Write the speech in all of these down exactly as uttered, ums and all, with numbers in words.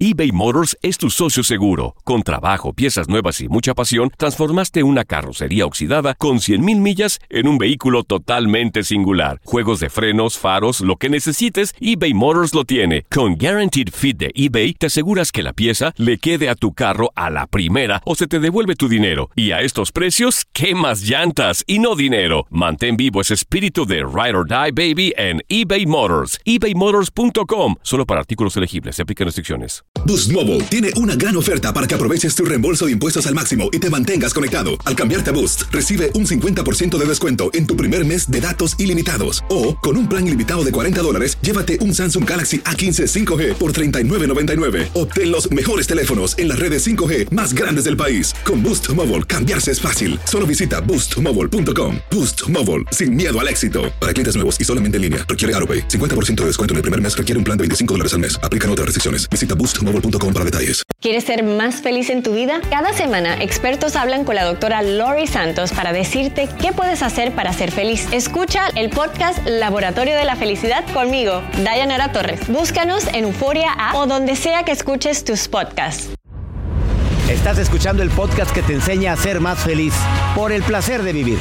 eBay Motors es tu socio seguro. Con trabajo, piezas nuevas y mucha pasión, transformaste una carrocería oxidada con cien mil millas en un vehículo totalmente singular. Juegos de frenos, faros, lo que necesites, eBay Motors lo tiene. Con Guaranteed Fit de eBay, te aseguras que la pieza le quede a tu carro a la primera o se te devuelve tu dinero. Y a estos precios, ¿qué más llantas y no dinero? Mantén vivo ese espíritu de Ride or Die, baby, en eBay Motors. ebay motors punto com. Solo para artículos elegibles. Se aplican restricciones. Boost Mobile tiene una gran oferta para que aproveches tu reembolso de impuestos al máximo y te mantengas conectado. Al cambiarte a Boost, recibe un cincuenta por ciento de descuento en tu primer mes de datos ilimitados. O, con un plan ilimitado de cuarenta dólares, llévate un Samsung Galaxy A quince cinco G por treinta y nueve noventa y nueve. Obtén los mejores teléfonos en las redes cinco G más grandes del país. Con Boost Mobile, cambiarse es fácil. Solo visita boost mobile punto com. Boost Mobile, sin miedo al éxito. Para clientes nuevos y solamente en línea, requiere AutoPay. cincuenta por ciento de descuento en el primer mes requiere un plan de veinticinco dólares al mes. Aplican otras restricciones. Visita boost mobile punto com para detalles. ¿Quieres ser más feliz en tu vida? Cada semana, expertos hablan con la doctora Lori Santos para decirte qué puedes hacer para ser feliz. Escucha el podcast Laboratorio de la Felicidad conmigo, Dayanara Torres. Búscanos en Euforia App o donde sea que escuches tus podcasts. Estás escuchando el podcast que te enseña a ser más feliz por el placer de vivir.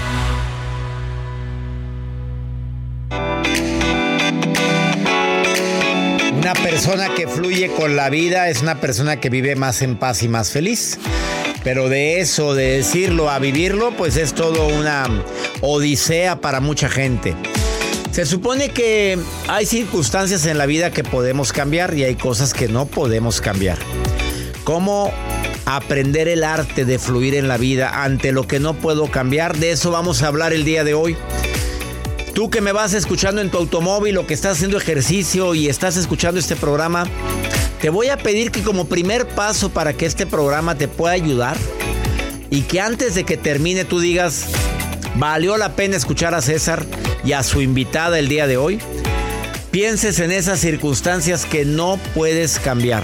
Una persona que fluye con la vida es una persona que vive más en paz y más feliz. Pero de eso, de decirlo a vivirlo, pues es todo una odisea para mucha gente. Se supone que hay circunstancias en la vida que podemos cambiar y hay cosas que no podemos cambiar. ¿Cómo aprender el arte de fluir en la vida ante lo que no puedo cambiar? De eso vamos a hablar el día de hoy. Tú que me vas escuchando en tu automóvil o que estás haciendo ejercicio y estás escuchando este programa, te voy a pedir que como primer paso para que este programa te pueda ayudar y que antes de que termine tú digas, valió la pena escuchar a César y a su invitada el día de hoy, pienses en esas circunstancias que no puedes cambiar.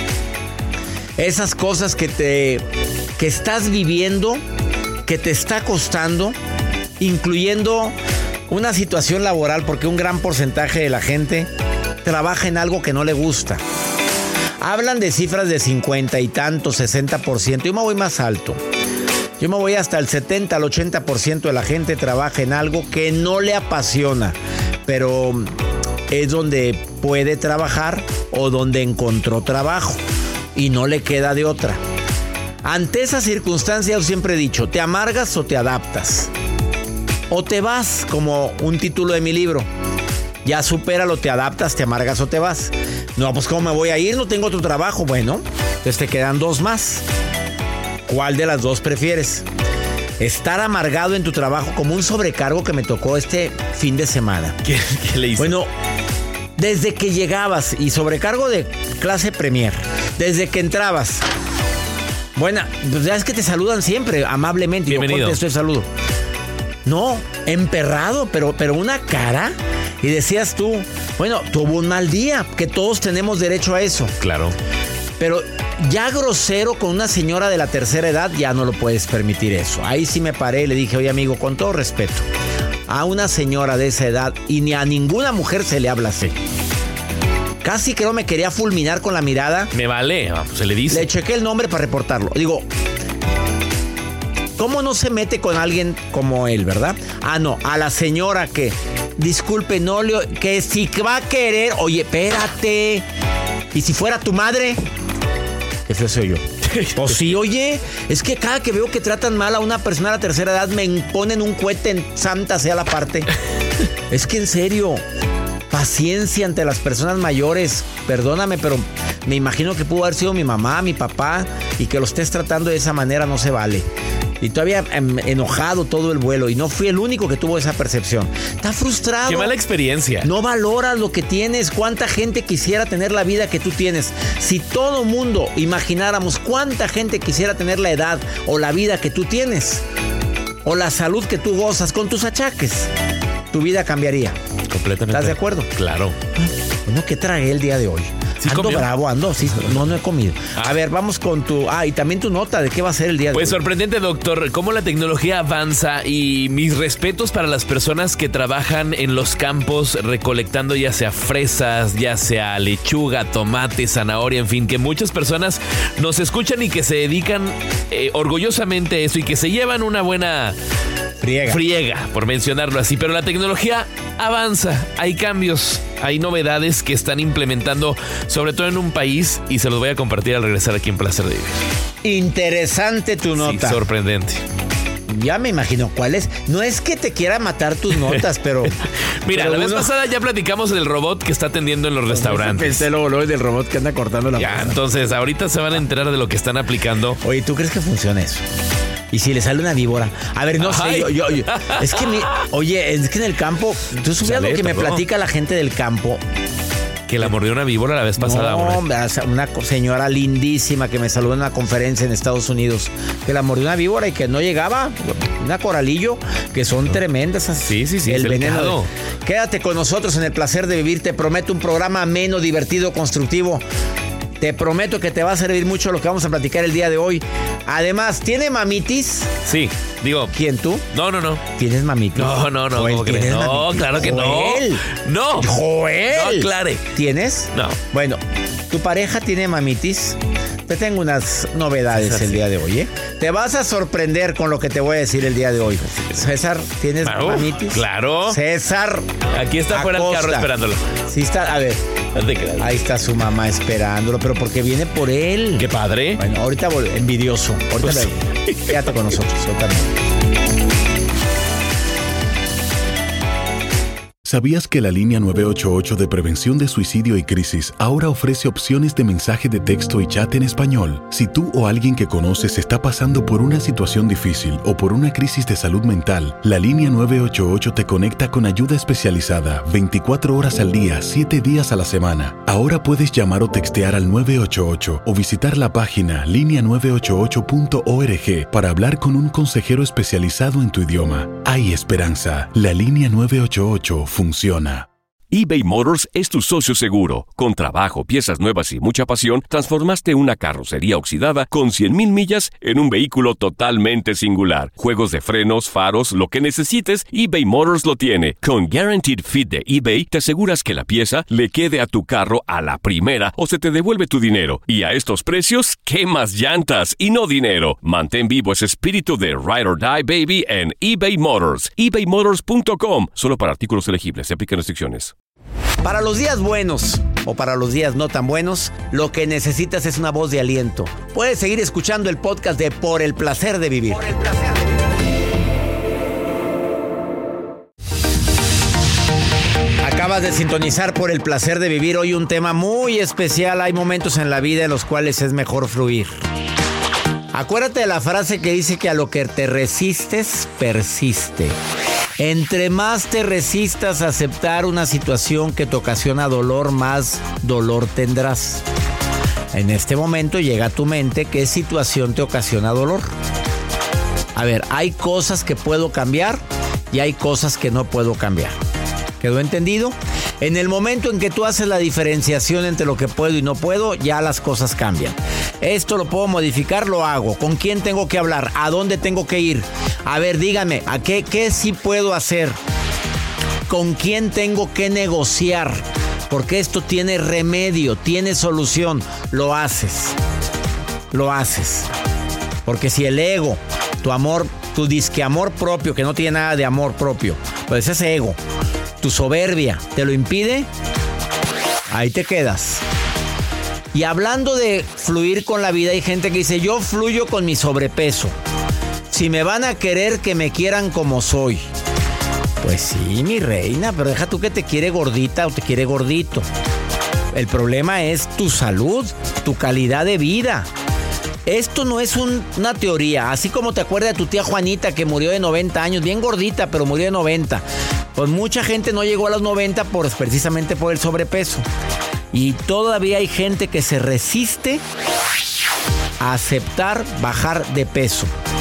Esas cosas que te que estás viviendo, que te está costando, incluyendo una situación laboral, porque un gran porcentaje de la gente trabaja en algo que no le gusta. Hablan de cifras de cincuenta y tanto, sesenta por ciento. Yo me voy más alto. Yo me voy hasta el setenta al ochenta por ciento de la gente trabaja en algo que no le apasiona, pero es donde puede trabajar o donde encontró trabajo y no le queda de otra. Ante esa circunstancia yo siempre he dicho, ¿te amargas o te adaptas? O te vas, como un título de mi libro. Ya supéralo, te adaptas, te amargas o te vas. No, pues ¿cómo me voy a ir? No tengo otro trabajo. Bueno, entonces te quedan dos más. ¿Cuál de las dos prefieres? Estar amargado en tu trabajo, como un sobrecargo que me tocó este fin de semana. ¿Qué, qué le hice? Bueno, desde que llegabas, y sobrecargo de clase Premier, desde que entrabas. Bueno, pues ya es que te saludan siempre, amablemente. Bienvenido. Yo contesto el saludo. No, emperrado, pero, pero una cara. Y decías tú, bueno, tuvo un mal día, que todos tenemos derecho a eso. Claro. Pero ya grosero con una señora de la tercera edad, ya no lo puedes permitir eso. Ahí sí me paré y le dije, oye amigo, con todo respeto, a una señora de esa edad y ni a ninguna mujer se le habla así. Casi creo me quería fulminar con la mirada. Me vale, pues se le dice. Le chequé el nombre para reportarlo. Digo, ¿cómo no se mete con alguien como él, verdad? Ah, no, a la señora que, disculpe, no le... Que si va a querer... Oye, espérate. ¿Y si fuera tu madre? Qué feo soy yo. Pues sí, oye, es que cada que veo que tratan mal a una persona de la tercera edad me ponen un cohete en santa sea la parte. Es que en serio, paciencia ante las personas mayores. Perdóname, pero me imagino que pudo haber sido mi mamá, mi papá, y que lo estés tratando de esa manera no se vale. Y todavía enojado todo el vuelo. Y no fui el único que tuvo esa percepción. Está frustrado. Qué mala experiencia. No valoras lo que tienes. ¿Cuánta gente quisiera tener la vida que tú tienes? Si todo mundo imagináramos cuánta gente quisiera tener la edad o la vida que tú tienes, o la salud que tú gozas con tus achaques, tu vida cambiaría. Completamente. ¿Estás de acuerdo? Claro. Bueno, ¿qué tragué el día de hoy? ¿Sí ando comió? bravo, ando. Sí, no, no he comido. A ver, vamos con tu... Ah, y también tu nota de qué va a ser el día de hoy. Pues sorprendente, doctor, cómo la tecnología avanza y mis respetos para las personas que trabajan en los campos recolectando ya sea fresas, ya sea lechuga, tomate, zanahoria, en fin, que muchas personas nos escuchan y que se dedican eh, orgullosamente a eso y que se llevan una buena... Friega. Friega, por mencionarlo así. Pero la tecnología avanza, hay cambios, hay novedades que están implementando, sobre todo en un país, y se los voy a compartir al regresar aquí en Placer de Vivir. Interesante tu nota. Sí, sorprendente. Ya me imagino cuál es. No es que te quiera matar tus notas, pero... Mira, pero la vez uno... pasada ya platicamos del robot que está atendiendo en los restaurantes. Pensé luego, luego del robot que anda cortando la... Ya, pasta. entonces, ahorita se van a enterar de lo que están aplicando. Oye, ¿tú crees que funciona eso? Y si le sale una víbora. A ver, no Ay. sé, yo, yo, yo- es que mi, oye, es que en el campo, tú sabes Sale, lo que me todo. platica la gente del campo. Que la mordió una víbora la vez pasada, No, hombre. hombre, una co- señora lindísima que me saludó en una conferencia en Estados Unidos, que la mordió una víbora y que no llegaba, una coralillo, que son tremendas. esas- Sí, sí, sí, El es veneno. delicado. Quédate con nosotros en el placer de vivir. Te prometo un programa ameno, divertido, constructivo. Te prometo que te va a servir mucho lo que vamos a platicar el día de hoy. Además, ¿tiene mamitis? Sí, digo... ¿Quién, tú? No, no, no. ¿Tienes mamitis? No, no, no. Joel, ¿cómo crees? ¿tienes No, mamitis? claro que Joel. no. No. ¡Joel! No aclare. ¿Tienes? No. Bueno, ¿tu pareja tiene mamitis? Te tengo unas novedades César, el sí. día de hoy, ¿eh? Te vas a sorprender con lo que te voy a decir el día de hoy. César, ¿tienes Claro, mamitis? claro. César. Aquí está fuera el carro Acosta. esperándolo. Sí está, a ver, No te creas. ahí está su mamá esperándolo, pero porque viene por él. Qué padre. Bueno, ahorita vol- envidioso. Ahorita Pues le- quédate con nosotros, yo también. ¿Sabías que la línea nueve ocho ocho de prevención de suicidio y crisis ahora ofrece opciones de mensaje de texto y chat en español? Si tú o alguien que conoces está pasando por una situación difícil o por una crisis de salud mental, la línea nueve ocho ocho te conecta con ayuda especializada veinticuatro horas al día, siete días a la semana. Ahora puedes llamar o textear al nueve ocho ocho o visitar la página línea nueve ocho ocho punto org para hablar con un consejero especializado en tu idioma. Hay esperanza. La línea nueve ocho ocho funciona. eBay Motors es tu socio seguro. Con trabajo, piezas nuevas y mucha pasión, transformaste una carrocería oxidada con cien mil millas en un vehículo totalmente singular. Juegos de frenos, faros, lo que necesites, eBay Motors lo tiene. Con Guaranteed Fit de eBay, te aseguras que la pieza le quede a tu carro a la primera o se te devuelve tu dinero. Y a estos precios, ¿qué más llantas y no dinero? Mantén vivo ese espíritu de Ride or Die, baby, en eBay Motors. ebay motors punto com. Solo para artículos elegibles. Se aplican restricciones. Para los días buenos o para los días no tan buenos, lo que necesitas es una voz de aliento. Puedes seguir escuchando el podcast de Por el Placer de Vivir. Acabas de sintonizar Por el Placer de Vivir. Hoy un tema muy especial. Hay momentos en la vida en los cuales es mejor fluir. Acuérdate de la frase que dice que a lo que te resistes, persiste. Entre más te resistas a aceptar una situación que te ocasiona dolor, más dolor tendrás. En este momento llega a tu mente qué situación te ocasiona dolor. A ver, hay cosas que puedo cambiar y hay cosas que no puedo cambiar. ¿Quedó entendido? En el momento en que tú haces la diferenciación entre lo que puedo y no puedo, ya las cosas cambian. Esto lo puedo modificar, lo hago. ¿Con quién tengo que hablar? ¿A dónde tengo que ir? A ver, dígame, ¿a qué, qué sí puedo hacer? ¿Con quién tengo que negociar? Porque esto tiene remedio, tiene solución. Lo haces. Lo haces. Porque si el ego, tu amor, tu disque amor propio, que no tiene nada de amor propio, pues ese ego, tu soberbia, ¿te lo impide? Ahí te quedas. Y hablando de fluir con la vida, hay gente que dice, yo fluyo con mi sobrepeso. Si me van a querer, que me quieran como soy. Pues sí, mi reina, pero deja tú que te quiere gordita o te quiere gordito. El problema es tu salud, tu calidad de vida. Esto no es un, una teoría. Así como te acuerdas de tu tía Juanita que murió de noventa años, bien gordita, pero murió de noventa. Pues mucha gente no llegó a los noventa por, precisamente por el sobrepeso. Y todavía hay gente que se resiste a aceptar bajar de peso.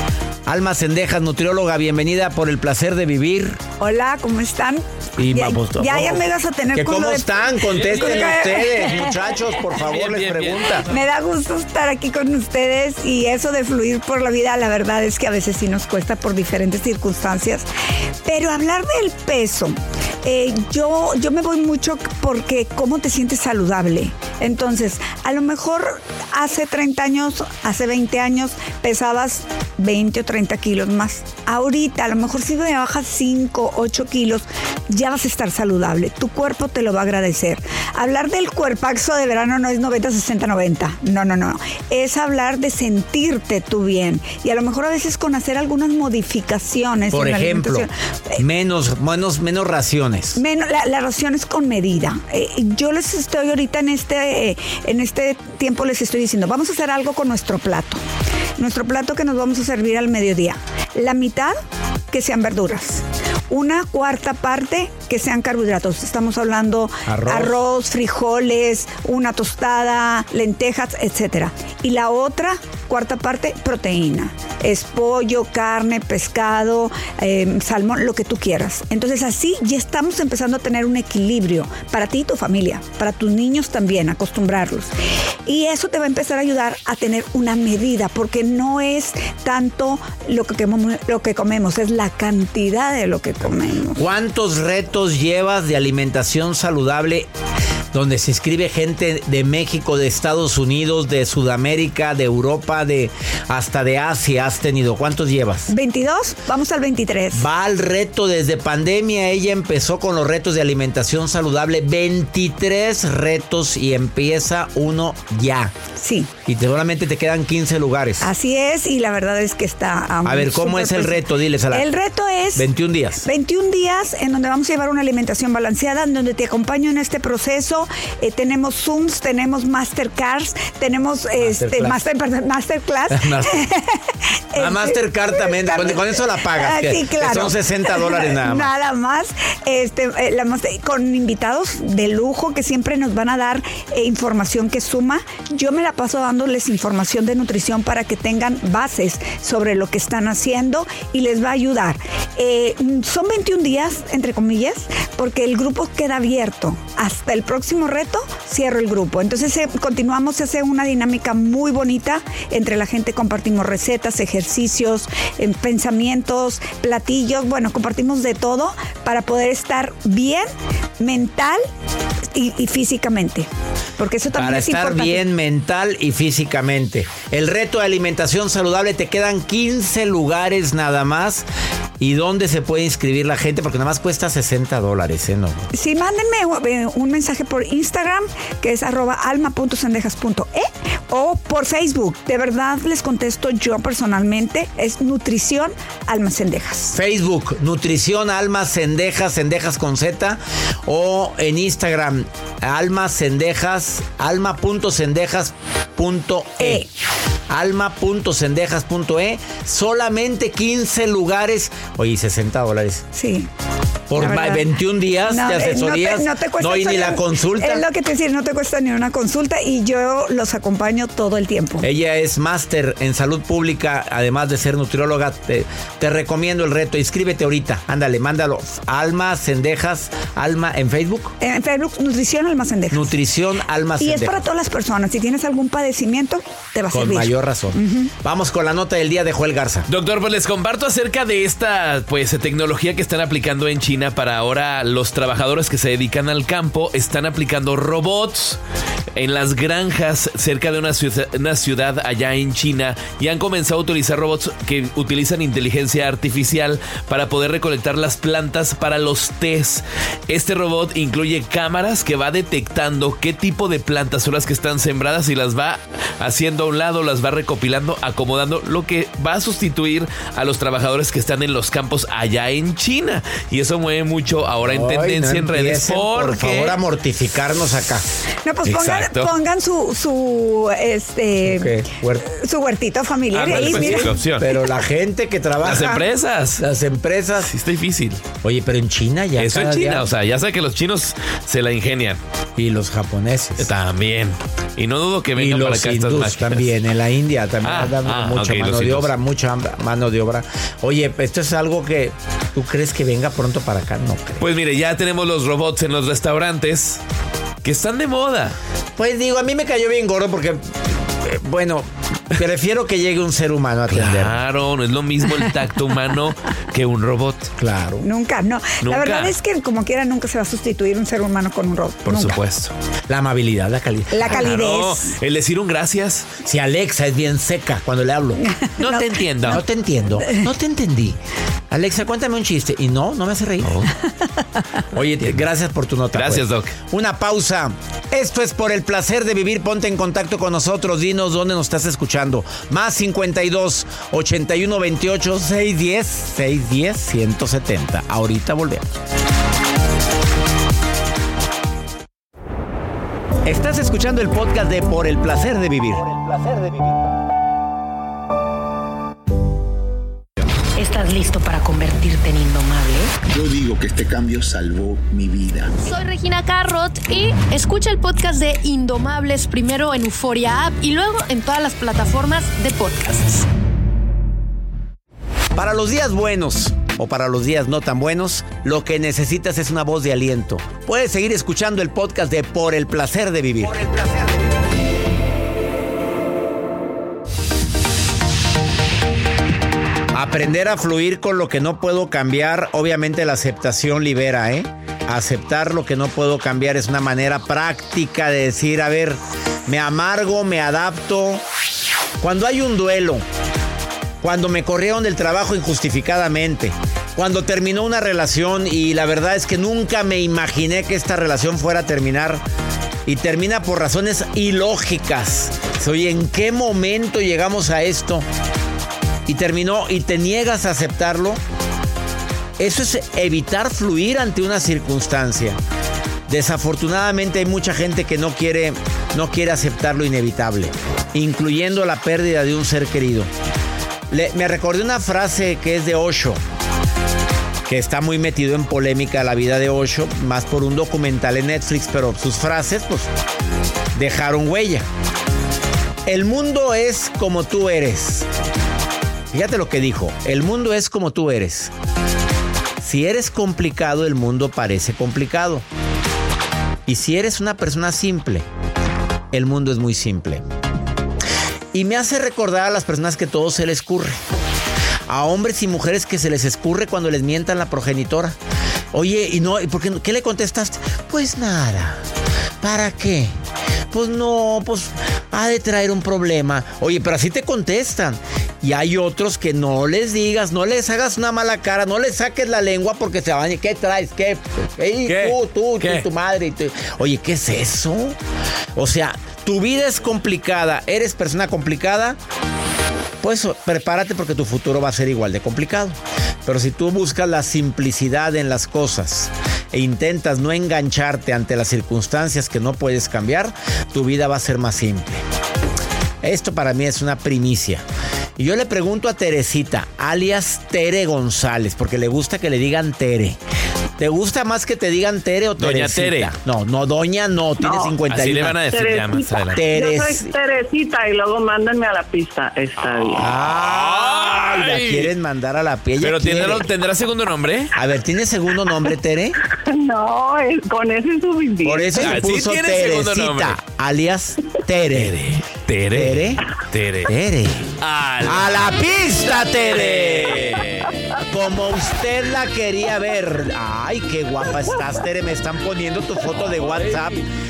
Alma Cendejas, nutrióloga, bienvenida por el placer de vivir. Hola, ¿cómo están? Y ya, pues, ya, ya me vas a tener ¿Que con ¿Cómo lo de... están? Contesten ustedes, muchachos, por favor, Bien, les bien, pregunta. Me da gusto estar aquí con ustedes y eso de fluir por la vida, la verdad es que a veces sí nos cuesta por diferentes circunstancias. Pero hablar del peso, eh, yo, yo me voy mucho porque cómo te sientes saludable. Entonces, a lo mejor hace treinta años, hace veinte años, pesabas veinte o treinta kilos más. Ahorita, a lo mejor si me bajas cinco, ocho kilos, ya vas a estar saludable. Tu cuerpo te lo va a agradecer. Hablar del cuerpaxo de verano no es noventa, sesenta, noventa. No, no, no. Es hablar de sentirte tú bien. Y a lo mejor a veces con hacer algunas modificaciones. Por en ejemplo, la alimentación. menos, menos, menos raciones. Menos, la, la ración es con medida. Eh, yo les estoy ahorita en este, eh, en este tiempo les estoy diciendo, vamos a hacer algo con nuestro plato. Nuestro plato que nos vamos a servir al mediodía. La mitad que sean verduras. Una cuarta parte que sean carbohidratos. Estamos hablando arroz, arroz frijoles, una tostada, lentejas, etcétera. Y la otra cuarta parte, proteína. Es pollo, carne, pescado, eh, salmón, lo que tú quieras. Entonces así ya estamos empezando a tener un equilibrio para ti y tu familia, para tus niños también, acostumbrarlos. Y eso te va a empezar a ayudar a tener una medida, porque no es tanto lo que, lo que comemos, es la cantidad de lo que comemos. ¿Cuántos retos llevas de alimentación saludable donde se inscribe gente de México, de Estados Unidos, de Sudamérica, de Europa, de hasta de Asia has tenido? ¿Cuántos llevas? veintidós, vamos al veintitrés. Va al reto desde pandemia, ella empezó con los retos de alimentación saludable, veintitrés retos y empieza uno ya. Sí. Y solamente te quedan quince lugares. Así es, y la verdad es que está... Um, a ver, ¿cómo es el reto? Diles a la... El reto es... veintiún días. veintiún días en donde vamos a llevar una alimentación balanceada, en donde te acompaño en este proceso. Eh, tenemos Zooms, tenemos Mastercards, tenemos este, master, perdón, Masterclass. La Mastercard también, con, con eso la pagas. Ah, que, sí, claro. Que son sesenta dólares nada más. Nada más. Este, eh, la, con invitados de lujo que siempre nos van a dar eh, información que suma. Yo me la paso dándoles información de nutrición para que tengan bases sobre lo que están haciendo y les va a ayudar. Eh, son veintiún días, entre comillas, porque el grupo queda abierto. Hasta el próximo reto cierro el grupo. Entonces eh, continuamos, se hace una dinámica muy bonita entre la gente, compartimos recetas, ejercicios, eh, pensamientos, platillos, bueno, compartimos de todo para poder estar bien mental y, y físicamente. Porque eso también para es estar importante. Bien mental y físicamente. El reto de alimentación saludable, te quedan quince lugares nada más. ¿Y dónde se puede inscribir la gente? Porque nada más cuesta sesenta dólares, ¿eh? No. Sí, mándenme un mensaje por Instagram, que es arroba alma punto cendejas punto e, o por Facebook. De verdad les contesto yo personalmente. Es Nutrición Alma Cendejas. Facebook, Nutrición Alma Cendejas, Cendejas con Z. O en Instagram, Alma Cendejas, alma punto cendejas punto e. alma punto cendejas punto e. Solamente quince lugares. Oye, sesenta dólares. Sí. Por veintiún días no, de asesorías. No, te, no, te cuesta no y ni la consulta. Es lo que te decía, no te cuesta ni una consulta y yo los acompaño todo el tiempo. Ella es máster en salud pública, además de ser nutrióloga. Te, te recomiendo el reto. Inscríbete ahorita. Ándale, mándalo. Alma Cendejas, Alma en Facebook. En Facebook, Nutrición Alma Cendejas. Nutrición Alma Cendejas. Y es para todas las personas. Si tienes algún padecimiento, te va a con servir. Con mayor razón. Uh-huh. Vamos con la nota del día de Joel Garza. Doctor, pues les comparto acerca de esta pues tecnología que están aplicando en China. Para ahora los trabajadores que se dedican al campo están aplicando robots en las granjas cerca de una ciudad, una ciudad allá en China, y han comenzado a utilizar robots que utilizan inteligencia artificial para poder recolectar las plantas para los tés. Este robot incluye cámaras que va detectando qué tipo de plantas son las que están sembradas y las va haciendo a un lado, las va recopilando, acomodando, lo que va a sustituir a los trabajadores que están en los campos allá en China. Y eso muestra mueve mucho ahora en Ay, tendencia no en redes. empiecen, Porque... Por favor, a mortificarnos acá. No, pues pongan, Exacto. pongan su, su, este, ¿Qué? Huert- su huertito familiar. Ándale, ahí, pues, mira. sí, la opción. Pero la gente que trabaja. Las empresas. Las empresas. Sí, está difícil. Oye, pero en China ya. Eso en cada China, día- o sea, ya sé que los chinos se la ingenian. Y los japoneses. También. Y no dudo que Y vengan para los acá estas hindús máquinas. también. En la India también Ah, dan ah, mucha ok, mano los de hindús. obra, mucha mano de obra. Oye, esto es algo que tú crees que venga pronto para acá, no creo. Pues mire, ya tenemos los robots en los restaurantes que están de moda. Pues digo, a mí me cayó bien gordo porque, eh, bueno, prefiero que llegue un ser humano a atender. Claro, no es lo mismo el tacto humano que un robot. Claro. Nunca, no. Nunca. La verdad es que como quiera nunca se va a sustituir un ser humano con un robot. Por Nunca. supuesto. La amabilidad, la calidad. La calidez. Claro, el decir un gracias. Si Alexa es bien seca cuando le hablo. No, te entiendo. No te entiendo. No te entendí. Alexa, cuéntame un chiste. Y no, no me hace reír. Oye, te- gracias por tu nota. Gracias, pues. Doc. Una pausa. Esto es Por el Placer de Vivir. Ponte en contacto con nosotros. Dinos dónde nos estás escuchando. Más cincuenta y dos, ochenta y uno, veintiocho, seiscientos diez, seiscientos diez, ciento setenta. Ahorita volvemos. Estás escuchando el podcast de Por el Placer de Vivir. Por el Placer de Vivir. ¿Estás listo para convertirte en indomable? Yo digo que este cambio salvó mi vida. Soy Regina Carrot y escucha el podcast de Indomables primero en Euforia App y luego en todas las plataformas de podcasts. Para los días buenos o para los días no tan buenos, lo que necesitas es una voz de aliento. Puedes seguir escuchando el podcast de Por el Placer de Vivir. Por el Placer de Vivir. Aprender a fluir con lo que no puedo cambiar. Obviamente la aceptación libera, ¿eh? Aceptar lo que no puedo cambiar es una manera práctica de decir, a ver, me amargo, me adapto. Cuando hay un duelo, cuando me corrieron del trabajo injustificadamente, cuando terminó una relación y la verdad es que nunca me imaginé que esta relación fuera a terminar y termina por razones ilógicas. Oye, ¿en qué momento llegamos a esto? Y terminó y te niegas a aceptarlo. Eso es evitar fluir ante una circunstancia. Desafortunadamente hay mucha gente que no quiere, no quiere aceptar lo inevitable, incluyendo la pérdida de un ser querido. Le, me recordé una frase que es de Osho, que está muy metido en polémica la vida de Osho, más por un documental en Netflix, pero sus frases pues dejaron huella. El mundo es como tú eres. Fíjate lo que dijo. El mundo es como tú eres. Si eres complicado, el mundo parece complicado. Y si eres una persona simple, el mundo es muy simple. Y me hace recordar a las personas que todo se les escurre. A hombres y mujeres que se les escurre cuando les mientan la progenitora. Oye, ¿y no? ¿Y por qué, qué le contestaste? Pues nada. ¿Para qué? Pues no, pues ha de traer un problema. Oye, pero así te contestan. Y hay otros que no les digas, no les hagas una mala cara, no les saques la lengua porque se van. ¿Qué traes? ¿Qué? Ey, ¿Qué? Tú, tú, ¿Qué? tú, tu madre. Tú. Oye, ¿qué es eso? O sea, tu vida es complicada, eres persona complicada, pues prepárate porque tu futuro va a ser igual de complicado. Pero si tú buscas la simplicidad en las cosas e intentas no engancharte ante las circunstancias que no puedes cambiar, tu vida va a ser más simple. Esto para mí es una primicia. Y yo le pregunto a Teresita, alias Tere González, porque le gusta que le digan Tere. ¿Te gusta más que te digan Tere o Doña Teresita? Tere. No, no, Doña no, tiene No, cincuenta y uno. Así le van a decir ya más adelante. Teres- Yo soy Teresita y luego mándenme a la pista. Está bien. Ay, la Ay. quieren mandar a la piel. Pero quiere. ¿tendrá, ¿tendrá segundo nombre? A ver, ¿tiene segundo nombre, Tere? No, es- con eso es suficiente. Por eso Ah, le sí puso tiene segundo nombre. Teresita, alias Tere. Tere. Tere. Tere. Tere. A ¡A la pista, Tere! Como usted la quería ver. Ay, qué guapa estás, Tere. Me están poniendo tu foto de WhatsApp.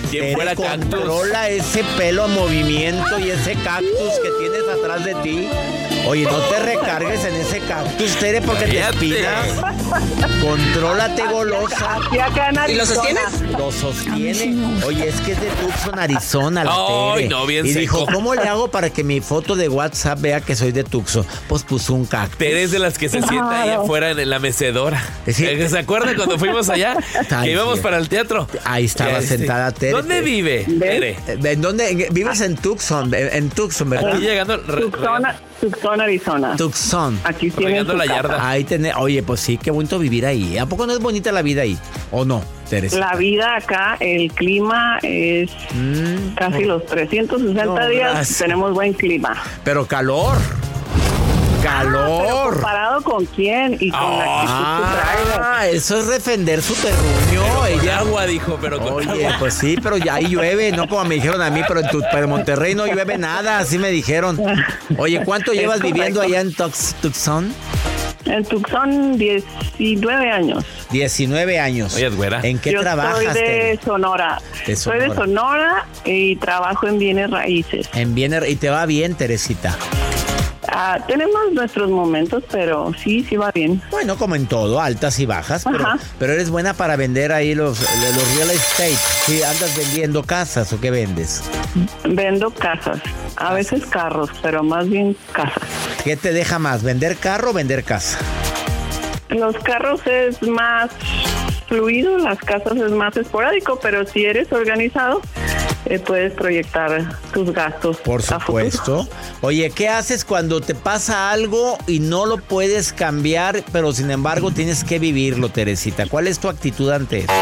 ¿Quién fuera cactus? Controla ese pelo en movimiento y ese cactus que tienes atrás de ti. Oye, no te recargues en ese cactus, Tere, porque te espinas. Contrólate, golosa. ¿Y lo sostienes? Lo sostiene. Oye, es que es de Tucson, Arizona, la Ay, Tere. no, bien Y seco. dijo, ¿cómo le hago para que mi foto de WhatsApp vea que soy de Tucson? Pues puso un cactus. Tere es de las que se sienta ahí afuera en la mecedora. Sí. ¿Se acuerdan cuando fuimos allá? Ay, que íbamos sí. para el teatro. Ahí estaba Este, sentada Tere. ¿Dónde vive, Tere? ¿En dónde? En- vives en Tucson, en, en Tucson, ¿verdad? Aquí llegando, re- Tucson, Tucson, Arizona. Tucson. Aquí tienen regando su la casa. yarda. Ahí tenés, oye, pues sí, qué bonito vivir ahí. ¿A poco no es bonita la vida ahí? ¿O no, Teresa? La vida acá, el clima es Mm, casi los trescientos sesenta No, días. gracias. Tenemos buen clima. pero calor. Pero Calor. ¿comparado con quién? Y con la actitud que trae. Ah, eso es defender su terruño. Con Ella. agua, dijo, pero con Oye, agua. pues sí, pero ya ahí llueve, no como me dijeron a mí, pero en, tu, pero en Monterrey no llueve nada, así me dijeron. Oye, ¿cuánto Es llevas correcto. viviendo allá en Tux- Tucson? En Tucson, diecinueve años. diecinueve años. Oye, es güera. ¿En qué Yo trabajas? soy de Tere? Sonora. De Soy de Sonora. Sonora y trabajo en bienes raíces. En Bienes, y te va bien, Teresita. Ah, tenemos nuestros momentos, pero sí, sí va bien. Bueno, como en todo, altas y bajas, pero, Ajá. pero eres buena para vender ahí los, los real estate. Sí, andas vendiendo casas o qué vendes. Vendo casas, a veces carros, pero más bien casas. ¿Qué te deja más, vender carro o vender casa? Los carros es más fluido, las casas es más esporádico, pero si eres organizado, eh, puedes proyectar tus gastos. Por a futuro. supuesto. Oye, ¿qué haces cuando te pasa algo y no lo puedes cambiar, pero sin embargo tienes que vivirlo, Teresita? ¿Cuál es tu actitud ante eso?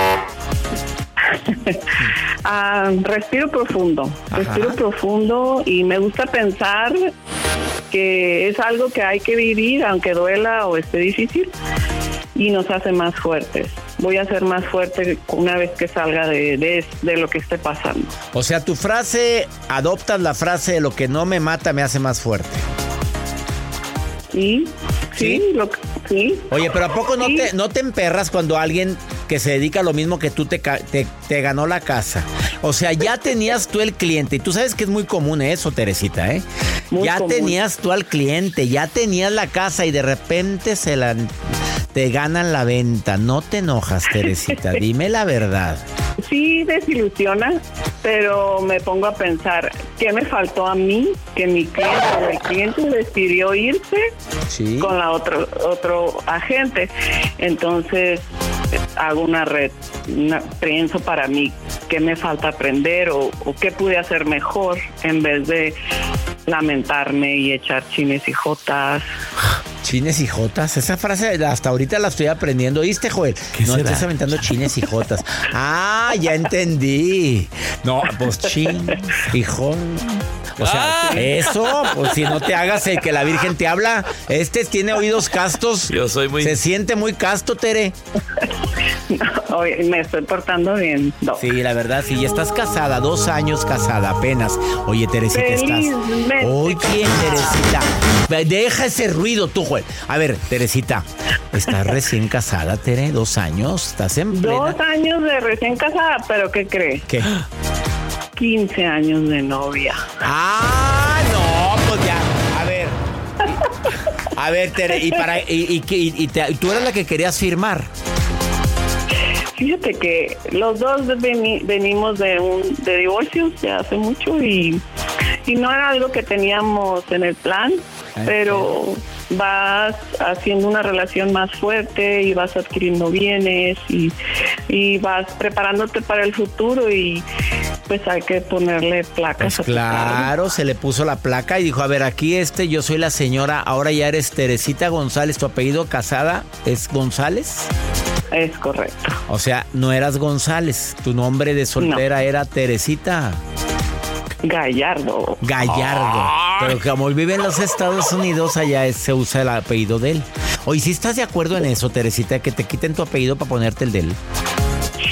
Ah, respiro profundo, respiro profundo y me gusta pensar que es algo que hay que vivir, aunque duela o esté difícil, y nos hace más fuertes. Voy a ser más fuerte una vez que salga de, de, de lo que esté pasando. O sea, tu frase, adoptas la frase de lo que no me mata me hace más fuerte. ¿Sí? Sí, ¿Sí? lo, sí. Oye, pero ¿a poco no Sí. te, no te emperras cuando alguien que se dedica a lo mismo que tú te, ca- te, te ganó la casa? O sea, ya tenías tú el cliente. Y tú sabes que es muy común eso, Teresita, ¿eh? Muy ya común. tenías tú al cliente, ya tenías la casa y de repente se la, te ganan la venta. No te enojas, Teresita. Dime la verdad. Sí, desilusiona, pero me pongo a pensar, ¿qué me faltó a mí? Que mi cliente o el cliente decidió irse Sí. con la otro otro agente. Entonces hago una red, una, pienso para mí qué me falta aprender o, o qué pude hacer mejor en vez de lamentarme y echar chines y jotas. Chines y jotas. Esa frase hasta ahorita la estoy aprendiendo. ¿Oíste, Joel? ¿Qué No será? estés aventando chines y jotas. Ah, ya entendí. No, pues chin y jot. O sea, Ah. eso, pues si no te hagas el que la Virgen te habla. Este tiene oídos castos. Yo soy muy... Se siente muy casto, Tere. Oye, me estoy portando bien. No. Sí, la verdad, sí. Ya estás casada, dos años casada apenas. Oye, Teresita, estás... Felizmente. Oye, Teresita. Deja ese ruido tú, Joel. A ver, Teresita, estás recién casada, Tere, dos años. Estás en plena... Dos años de recién casada, pero ¿qué crees? ¿Qué? quince años de novia. Ah, no, pues ya. A ver. A ver, Tere, y para y, y, y- y te- y tú eras la que querías firmar. Fíjate que los dos veni- venimos de un de divorcios ya hace mucho y, y no era algo que teníamos en el plan, pero vas haciendo una relación más fuerte y vas adquiriendo bienes y, y vas preparándote para el futuro y pues hay que ponerle placas Pues a tu carro. claro, se le puso la placa y dijo, a ver, aquí este, yo soy la señora, ahora ya eres Teresita González, tu apellido casada es González. Es correcto. O sea, no eras González, tu nombre de soltera era Teresita Gallardo. Gallardo. Pero como él vive en los Estados Unidos, allá es- se usa el apellido de él. Oye, ¿sí estás de acuerdo en eso, Teresita, que te quiten tu apellido para ponerte el de él?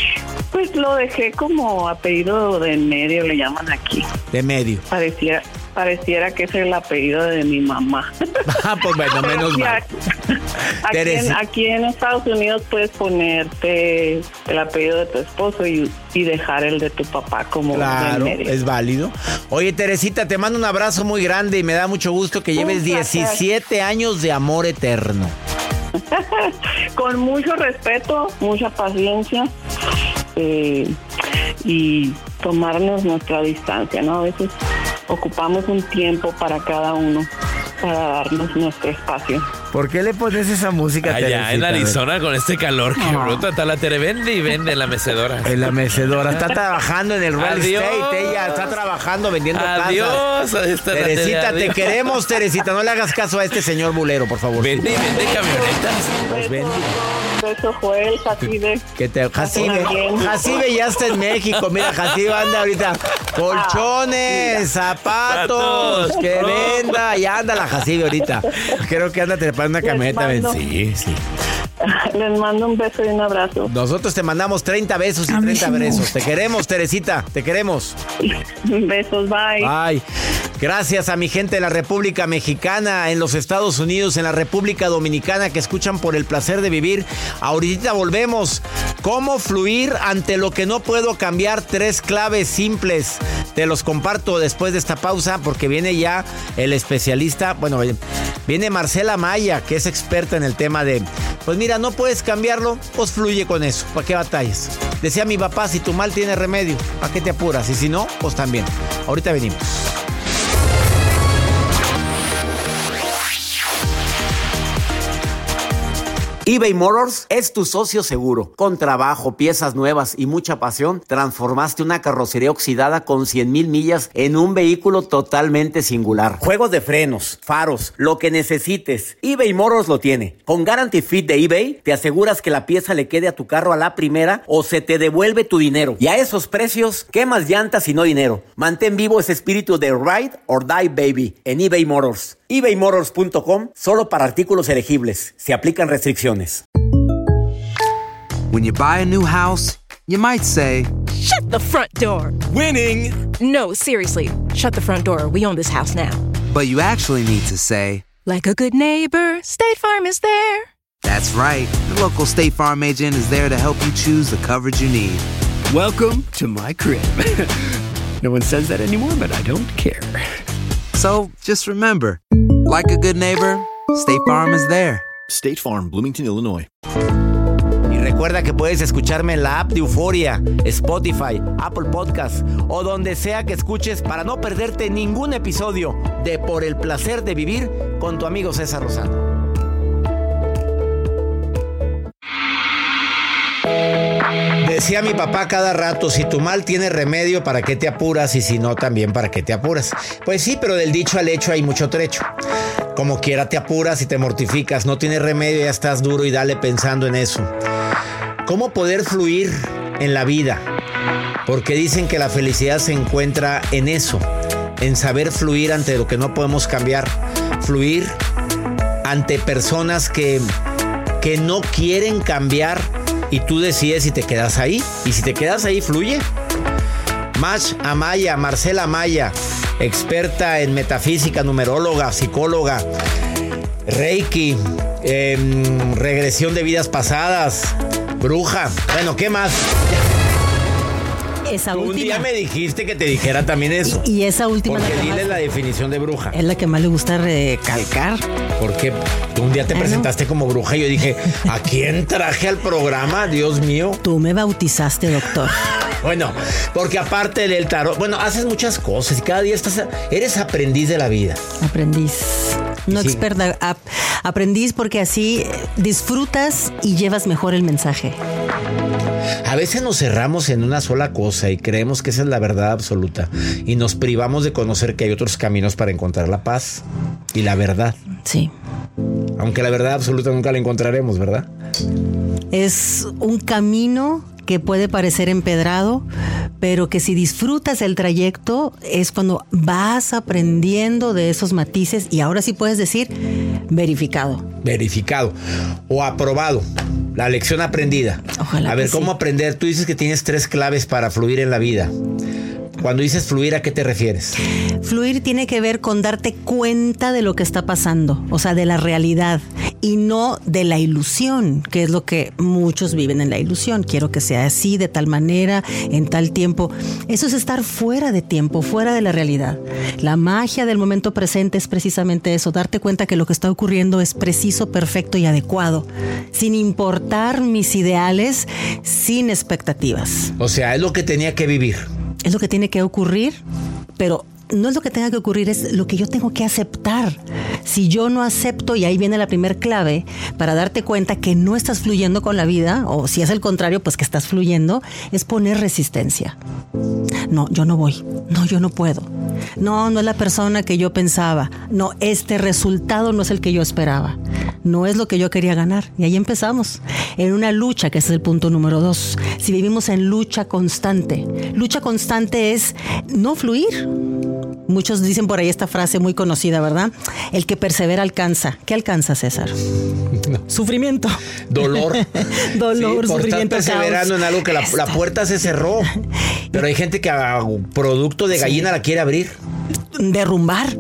Pues lo dejé como apellido de en medio, le llaman aquí. De medio. Parecía, pareciera que es el apellido de mi mamá. Ah, pues bueno, menos mal. Aquí en, aquí en Estados Unidos puedes ponerte el apellido de tu esposo y, y dejar el de tu papá como claro, en medio. Es válido. Oye, Teresita, te mando un abrazo muy grande y me da mucho gusto que lleves un diecisiete años de amor eterno. Con mucho respeto, mucha paciencia eh, y tomarnos nuestra distancia, ¿no? A veces ocupamos un tiempo para cada uno, para darnos nuestro espacio. ¿Por qué le pones esa música, allá Teresita? en Arizona con este calor, que bruto, está la Tere vende y vende en la mecedora. En la mecedora, está trabajando en el real Adiós. estate, ella está trabajando vendiendo Adiós. casas. Adiós. Teresita, Adiós. te queremos, Teresita, no le hagas caso a este señor bulero, por favor. Vende y vende camionetas. Pues vende. Beso, Joel, Jacibe. Que te, Jacibe, Jacibe ya está en México. Mira, Jacibe anda ahorita. Colchones, zapatos, que venda. Ya anda la Jacibe ahorita. Creo que anda trepando una camioneta. Sí, sí. Les mando un beso y un abrazo. Nosotros te mandamos treinta besos y treinta besos. Te queremos, Teresita, te queremos. Besos, bye. Bye. Gracias a mi gente de la República Mexicana, en los Estados Unidos, en la República Dominicana, que escuchan por el placer de vivir. Ahorita volvemos. ¿Cómo fluir ante lo que no puedo cambiar? Tres claves simples. Te los comparto después de esta pausa, porque viene ya el especialista. Bueno, viene Marcela Maya, que es experta en el tema de... Pues mira, no puedes cambiarlo, pues fluye con eso. ¿Para qué batallas? Decía mi papá, si tu mal tiene remedio, ¿para qué te apuras? Y si no, pues también. Ahorita venimos. eBay Motors es tu socio seguro. Con trabajo, piezas nuevas y mucha pasión, transformaste una carrocería oxidada con cien mil millas en un vehículo totalmente singular. Juegos de frenos, faros, lo que necesites, eBay Motors lo tiene. Con Guarantee Fit de eBay, te aseguras que la pieza le quede a tu carro a la primera o se te devuelve tu dinero. Y a esos precios, ¿qué más llantas y no dinero? Mantén vivo ese espíritu de Ride or Die Baby en eBay Motors. ebay motors punto com, solo para artículos elegibles. Se aplican restricciones. When you buy a new house, you might say, "Shut the front door." Winning! No, seriously. Shut the front door. We own this house now. But you actually need to say, like a good neighbor, State Farm is there. That's right. The local State Farm agent is there to help you choose the coverage you need. Welcome to my crib. No one says that anymore, but I don't care. So, just remember, like a good neighbor, State Farm is there. State Farm, Bloomington, Illinois. Y recuerda que puedes escucharme en la app de Euforia, Spotify, Apple Podcast o donde sea que escuches para no perderte ningún episodio de Por el Placer de Vivir con tu amigo César Lozano. Decía mi papá cada rato, si tu mal tiene remedio, ¿para qué te apuras? Y si no, también, ¿para qué te apuras? Pues sí, pero del dicho al hecho hay mucho trecho. Como quiera te apuras y te mortificas, no tiene remedio, ya estás duro y dale pensando en eso. ¿Cómo poder fluir en la vida? Porque dicen que la felicidad se encuentra en eso, en saber fluir ante lo que no podemos cambiar, fluir ante personas que, que no quieren cambiar. Y tú decides si te quedas ahí. Y si te quedas ahí, fluye. Mash Amaya, Marcela Amaya, experta en metafísica, numeróloga, psicóloga, Reiki, eh, regresión de vidas pasadas, bruja. Bueno, ¿qué más? Esa Tú última. Un día me dijiste que te dijera también eso. Y, y esa última. Porque es la, dile más, la definición de bruja. Es la que más le gusta recalcar. Porque tú un día te presentaste como bruja y yo dije, ¿a quién traje al programa? Dios mío. Tú me bautizaste, doctor. Bueno, porque aparte del tarot, bueno, haces muchas cosas y cada día estás, eres aprendiz de la vida. Aprendiz. No sí. experta, ap, aprendiz porque así disfrutas y llevas mejor el mensaje. A veces nos cerramos en una sola cosa y creemos que esa es la verdad absoluta y nos privamos de conocer que hay otros caminos para encontrar la paz y la verdad. Sí. Aunque la verdad absoluta nunca la encontraremos, ¿verdad? Es un camino que puede parecer empedrado, pero que si disfrutas el trayecto es cuando vas aprendiendo de esos matices y ahora sí puedes decir verificado. Verificado o aprobado. La lección aprendida. Ojalá. A ver, ¿cómo sí. aprender? Tú dices que tienes tres claves para fluir en la vida. Cuando dices fluir, ¿a qué te refieres? Fluir tiene que ver con darte cuenta de lo que está pasando, o sea, de la realidad y no de la ilusión, que es lo que muchos viven en la ilusión. Quiero que sea así, de tal manera, en tal tiempo. Eso es estar fuera de tiempo, fuera de la realidad. La magia del momento presente es precisamente eso, darte cuenta que lo que está ocurriendo es preciso, perfecto y adecuado, sin importar mis ideales, sin expectativas. O sea, es lo que tenía que vivir. Es lo que tiene que ocurrir, pero no es lo que tenga que ocurrir, es lo que yo tengo que aceptar. Si yo no acepto, y ahí viene la primer clave para darte cuenta que no estás fluyendo con la vida, o si es el contrario, pues que estás fluyendo, es poner resistencia. No, yo no voy. No, yo no puedo. No, no es la persona que yo pensaba. No, este resultado no es el que yo esperaba. No es lo que yo quería ganar. Y ahí empezamos. En una lucha, que ese es el punto número dos. Si vivimos en lucha constante. Lucha constante es no fluir. Muchos dicen por ahí esta frase muy conocida, ¿verdad? El que persevera alcanza. ¿Qué alcanza, César? No. Sufrimiento. Dolor. Dolor, sí, por sufrimiento, estar perseverando caos. en algo que la, la puerta se cerró. Pero hay gente que a producto de gallina sí. la quiere abrir. Derrumbar.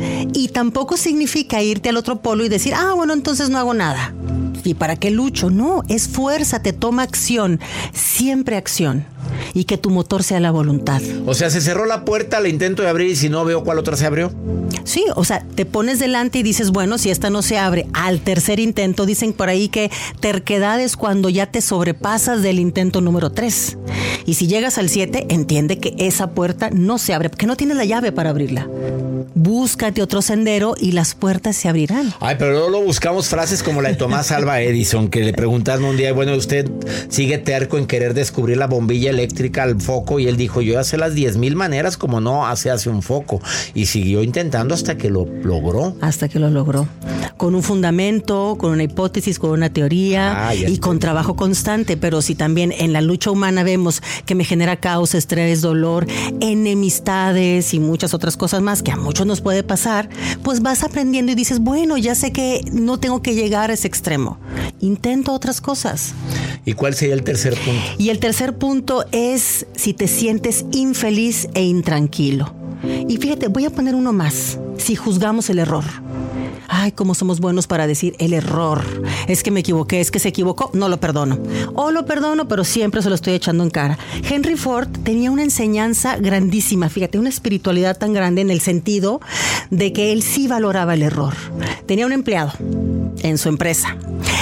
Y tampoco significa irte al otro polo y decir, ah, bueno, entonces no hago nada. ¿Y para qué lucho? No, es fuerza, te toma acción. Siempre acción. Y que tu motor sea la voluntad. O sea, se cerró la puerta, la intento de abrir y si no veo cuál otra se abrió. Sí, o sea, te pones delante y dices, bueno, si esta no se abre, al tercer intento, dicen por ahí que terquedad es cuando ya te sobrepasas del intento número tres. Y si llegas al siete, entiende que esa puerta no se abre, porque no tienes la llave para abrirla. Búscate otro sendero y las puertas se abrirán. Ay, pero luego lo buscamos frases como la de Tomás Alva Edison, que le preguntaron un día, bueno, usted sigue terco en querer descubrir la bombilla eléctrica al foco, y él dijo, yo ya sé las diez mil maneras como no hace hace un foco, y siguió intentando hasta que lo logró. Hasta que lo logró. Con un fundamento, con una hipótesis, con una teoría ah, y entiendo. Con trabajo constante. Pero si también en la lucha humana vemos que me genera caos, estrés, dolor, enemistades y muchas otras cosas más que a muchos nos puede pasar, pues vas aprendiendo y dices, bueno, ya sé que no tengo que llegar a ese extremo. Intento otras cosas. ¿Y cuál sería el tercer punto? Y el tercer punto es si te sientes infeliz e intranquilo. Y fíjate, voy a poner uno más. Si juzgamos el error. Ay, cómo somos buenos para decir el error. Es que me equivoqué, es que se equivocó, no lo perdono. O lo perdono, pero siempre se lo estoy echando en cara. Henry Ford tenía una enseñanza grandísima, fíjate, una espiritualidad tan grande en el sentido de que él sí valoraba el error. Tenía un empleado en su empresa.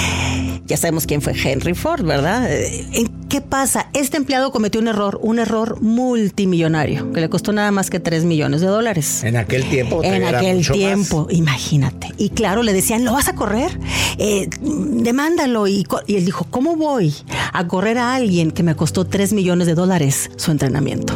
Ya sabemos quién fue Henry Ford, ¿verdad? ¿Qué pasa? Este empleado cometió un error, un error multimillonario, que le costó nada más que tres millones de dólares. En aquel tiempo. En aquel mucho tiempo, más. Imagínate. Y claro, le decían, ¿lo vas a correr? Eh, demándalo. Y, y él dijo, ¿cómo voy a correr a alguien que me costó tres millones de dólares su entrenamiento?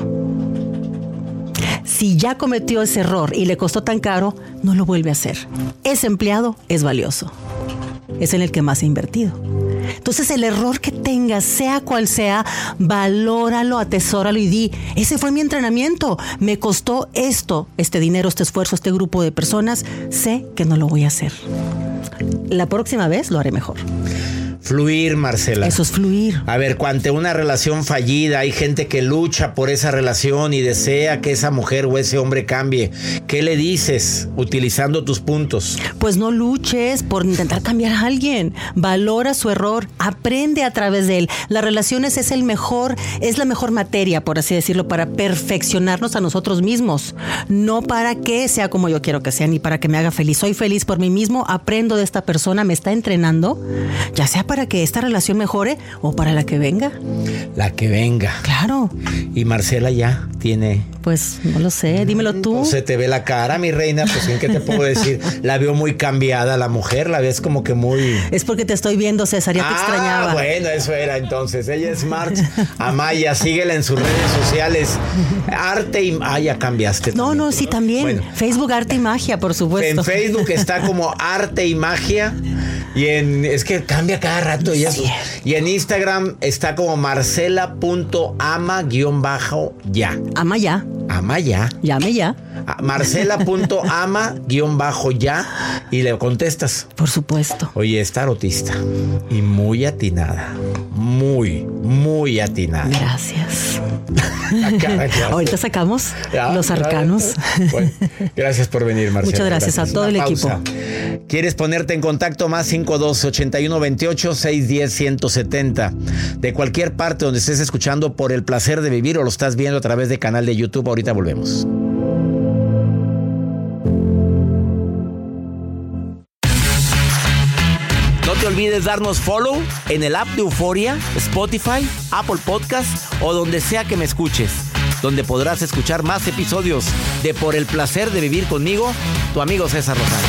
Si ya cometió ese error y le costó tan caro, no lo vuelve a hacer. Ese empleado es valioso. Es en el que más he invertido. Entonces el error que tengas, sea cual sea, valóralo, atesóralo y di, ese fue mi entrenamiento, me costó esto, este dinero, este esfuerzo, este grupo de personas, sé que no lo voy a hacer. La próxima vez lo haré mejor. Fluir, Marcela. Eso es fluir. A ver, ante una relación fallida, hay gente que lucha por esa relación y desea que esa mujer o ese hombre cambie. ¿Qué le dices utilizando tus puntos? Pues no luches por intentar cambiar a alguien. Valora su error, aprende a través de él. Las relaciones es el mejor, es la mejor materia, por así decirlo, para perfeccionarnos a nosotros mismos. No para que sea como yo quiero que sea, ni para que me haga feliz. Soy feliz por mí mismo, aprendo de esta persona, me está entrenando, ya sea para para que esta relación mejore o para la que venga. La que venga. Claro. Y Marcela ya tiene... Pues no lo sé, dímelo tú. Pues se te ve la cara, mi reina, pues ¿en qué te puedo decir? La veo muy cambiada la mujer, la ves como que muy... Es porque te estoy viendo, César, ya te ah, extrañaba. Ah, bueno, eso era entonces. Ella es March Amaya, síguela en sus redes sociales. Arte y... Ah, ya cambiaste. No, también, no, sí, también. Bueno. Facebook, Arte y Magia, por supuesto. En Facebook está como Arte y Magia. Y en... Es que cambia cada rato. Y, eso. Y en Instagram está como marcela punto ama guión bajo ya. Ama ya. Ama ya. Llame ya. marcela punto ama guión bajo ya. Y le contestas. Por supuesto. Oye, es tarotista. Y muy atinada. Muy muy, muy atinada. Gracias. Gracias. Ahorita sacamos Ya, los arcanos. Bueno, gracias por venir, Marcela. Muchas gracias, gracias. a todo Una el pausa. equipo. ¿Quieres ponerte en contacto? Más cinco uno dos, ocho uno dos ocho, seis uno cero, uno siete cero. De cualquier parte donde estés escuchando Por el Placer de Vivir o lo estás viendo a través del canal de YouTube. Ahorita volvemos. No te olvides darnos follow en el app de Euforia, Spotify, Apple Podcast o donde sea que me escuches, donde podrás escuchar más episodios de Por el Placer de Vivir conmigo, tu amigo César Lozano.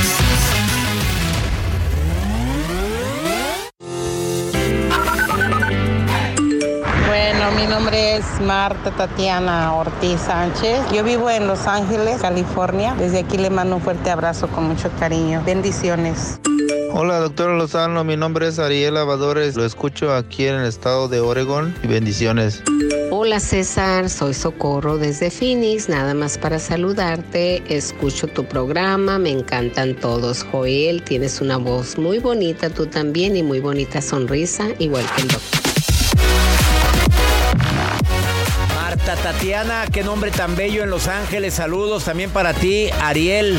Bueno, mi nombre es Marta Tatiana Ortiz Sánchez. Yo vivo en Los Ángeles, California. Desde aquí le mando un fuerte abrazo con mucho cariño. Bendiciones. Hola, doctora Lozano, mi nombre es Ariel Lavadores, lo escucho aquí en el estado de Oregón y bendiciones. Hola César, soy Socorro desde Phoenix, nada más para saludarte, escucho tu programa, me encantan todos. Joel, tienes una voz muy bonita, tú también, y muy bonita sonrisa, igual que el doctor. Marta Tatiana, qué nombre tan bello en Los Ángeles, saludos también para ti, Ariel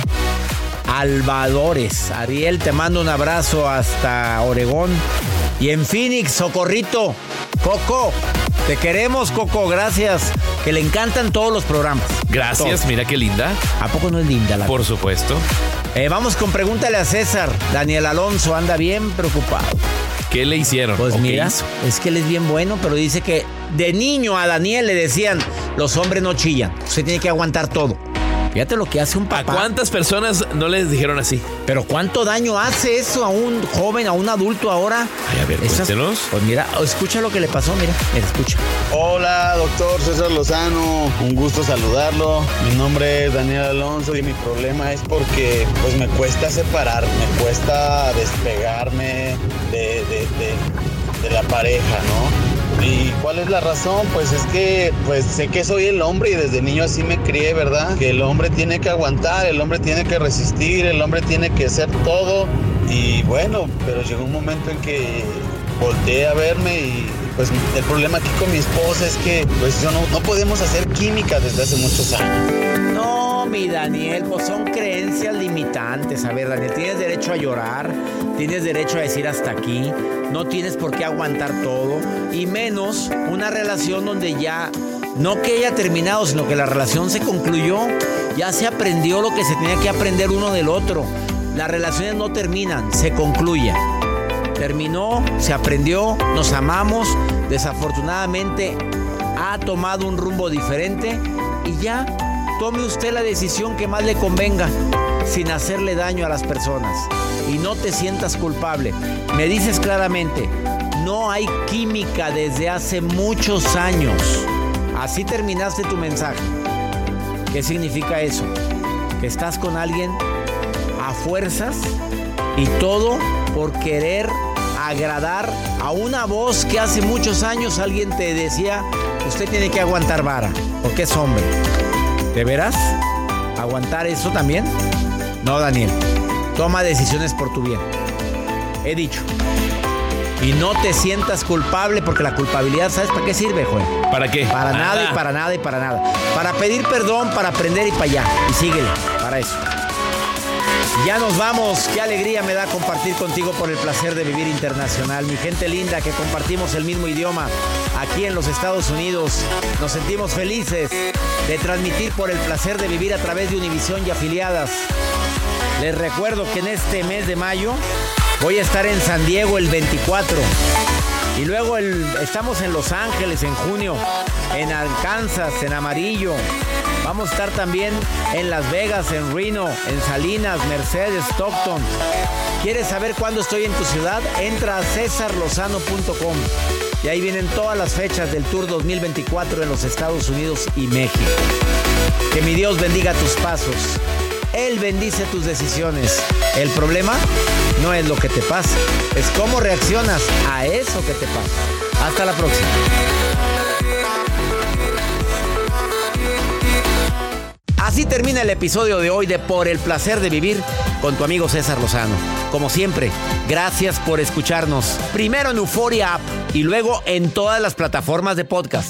Alvadores. Ariel, te mando un abrazo hasta Oregón. Y en Phoenix, Socorrito, Coco, te queremos, Coco, gracias. Que le encantan todos los programas. Gracias, todos. Mira qué linda. ¿A poco no es linda la Por supuesto. Eh, vamos con Pregúntale a César. Daniel Alonso anda bien preocupado. ¿Qué le hicieron? Pues mira, hizo? Es que él es bien bueno, pero dice que de niño a Daniel le decían, los hombres no chillan, usted tiene que aguantar todo. Fíjate lo que hace un papá. ¿A cuántas personas no les dijeron así? Pero ¿cuánto daño hace eso a un joven, a un adulto ahora? Ay, a ver, Esas, cuéntenos. Pues mira, escucha lo que le pasó, mira, mira, escucha. Hola, doctor César Lozano, un gusto saludarlo. Mi nombre es Daniel Alonso y mi problema es porque pues me cuesta separar, me cuesta despegarme de, de, de, de la pareja, ¿no? ¿Y cuál es la razón? Pues es que pues sé que soy el hombre y desde niño así me crié, ¿verdad? Que el hombre tiene que aguantar, el hombre tiene que resistir, el hombre tiene que hacer todo. Y bueno, pero llegó un momento en que volteé a verme y pues el problema aquí con mi esposa es que pues yo no, no podemos hacer química desde hace muchos años. No, mi Daniel, pues son creencias limitantes. A ver, Daniel, tienes derecho a llorar, tienes derecho a decir hasta aquí, no tienes por qué aguantar todo, y menos una relación donde ya, no que haya terminado, sino que la relación se concluyó, ya se aprendió lo que se tenía que aprender uno del otro. Las relaciones no terminan, se concluyen. Terminó, se aprendió, nos amamos, desafortunadamente ha tomado un rumbo diferente y ya, tome usted la decisión que más le convenga, sin hacerle daño a las personas. Y no te sientas culpable. Me dices claramente, no hay química desde hace muchos años. Así terminaste tu mensaje. ¿Qué significa eso? Que estás con alguien a fuerzas y todo por querer agradar a una voz que hace muchos años alguien te decía, usted tiene que aguantar vara, porque es hombre. ¿De veras? ¿Aguantar eso también? No, Daniel. Toma decisiones por tu bien. He dicho. Y no te sientas culpable, porque la culpabilidad, ¿sabes para qué sirve, Joel? ¿Para qué? Para nada, nada y para nada y para nada. Para pedir perdón, para aprender y para allá. Y síguele, para eso. Ya nos vamos. Qué alegría me da compartir contigo Por el Placer de Vivir Internacional. Mi gente linda que compartimos el mismo idioma aquí en los Estados Unidos. Nos sentimos felices de transmitir Por el Placer de Vivir a través de Univisión y afiliadas. Les recuerdo que en este mes de mayo voy a estar en San Diego el veinticuatro. Y luego el, estamos en Los Ángeles en junio, en Arkansas, en Amarillo. Vamos a estar también en Las Vegas, en Reno, en Salinas, Mercedes, Stockton. ¿Quieres saber cuándo estoy en tu ciudad? Entra a cesar lozano punto com y ahí vienen todas las fechas del Tour dos mil veinticuatro en los Estados Unidos y México. Que mi Dios bendiga tus pasos. Él bendice tus decisiones. El problema no es lo que te pasa, es cómo reaccionas a eso que te pasa. Hasta la próxima. Así termina el episodio de hoy de Por el Placer de Vivir con tu amigo César Lozano. Como siempre, gracias por escucharnos. Primero en Euforia App y luego en todas las plataformas de podcast.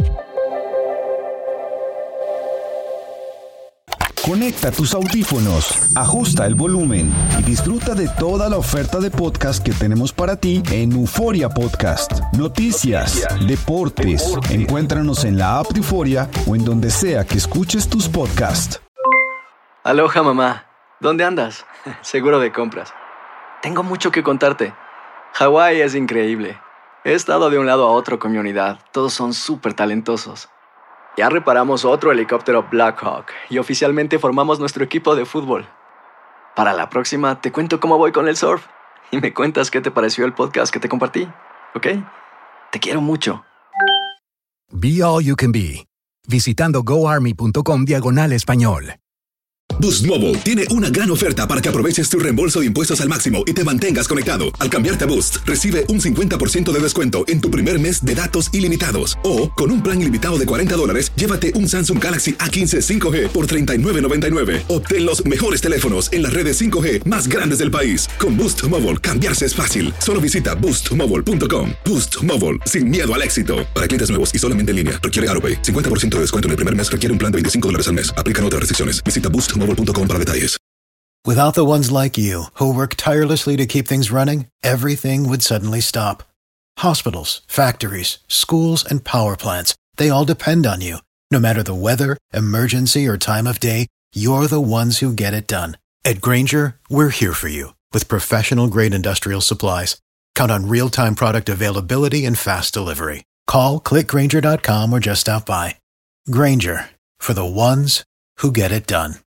Conecta tus audífonos, ajusta el volumen y disfruta de toda la oferta de podcast que tenemos para ti en Euforia Podcast. Noticias, deportes, encuéntranos en la app de Euforia o en donde sea que escuches tus podcasts. Aloha, mamá. ¿Dónde andas? Seguro de compras. Tengo mucho que contarte. Hawái es increíble. He estado de un lado a otro con mi unidad. Todos son súper talentosos. Ya reparamos otro helicóptero Blackhawk y oficialmente formamos nuestro equipo de fútbol. Para la próxima te cuento cómo voy con el surf y me cuentas qué te pareció el podcast que te compartí, ¿ok? Te quiero mucho. Be All You Can Be, visitando goarmy.com diagonal español. Boost Mobile tiene una gran oferta para que aproveches tu reembolso de impuestos al máximo y te mantengas conectado. Al cambiarte a Boost, recibe un cincuenta por ciento de descuento en tu primer mes de datos ilimitados. O, con un plan ilimitado de cuarenta dólares, llévate un Samsung Galaxy A quince cinco G por treinta y nueve noventa y nueve. Obtén los mejores teléfonos en las redes cinco G más grandes del país. Con Boost Mobile, cambiarse es fácil. Solo visita boost mobile punto com. Boost Mobile, sin miedo al éxito. Para clientes nuevos y solamente en línea, requiere AutoPay. cincuenta por ciento de descuento en el primer mes requiere un plan de veinticinco dólares al mes. Aplican otras restricciones. Visita boost mobile punto com para detalles. Without the ones like you, who work tirelessly to keep things running, everything would suddenly stop. Hospitals, factories, schools, and power plants, they all depend on you. No matter the weather, emergency, or time of day, you're the ones who get it done. At Grainger, we're here for you with professional-grade industrial supplies. Count on real-time product availability and fast delivery. Call, click Grainger dot com, or just stop by. Grainger, for the ones who get it done.